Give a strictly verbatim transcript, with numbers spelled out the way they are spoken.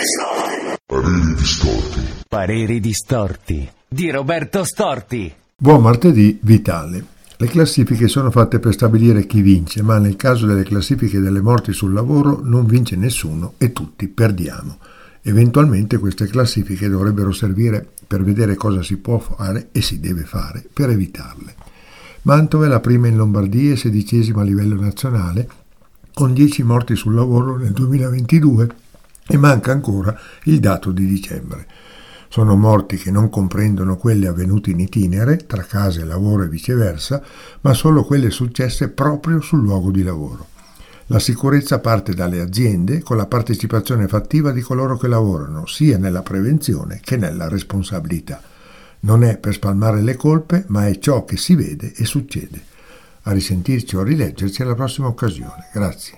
Pareri distorti. Pareri distorti di Roberto Storti. Buon martedì vitale. Le classifiche sono fatte per stabilire chi vince, ma nel caso delle classifiche delle morti sul lavoro non vince nessuno e tutti perdiamo. Eventualmente queste classifiche dovrebbero servire per vedere cosa si può fare e si deve fare per evitarle. Mantova è la prima in Lombardia e sedicesima a livello nazionale, con dieci morti sul lavoro nel duemilaventidue e manca ancora il dato di dicembre. Sono morti che non comprendono quelle avvenute in itinere, tra casa e lavoro e viceversa, ma solo quelle successe proprio sul luogo di lavoro. La sicurezza parte dalle aziende con la partecipazione fattiva di coloro che lavorano, sia nella prevenzione che nella responsabilità. Non è per spalmare le colpe, ma è ciò che si vede e succede. A risentirci o a rileggerci alla prossima occasione. Grazie.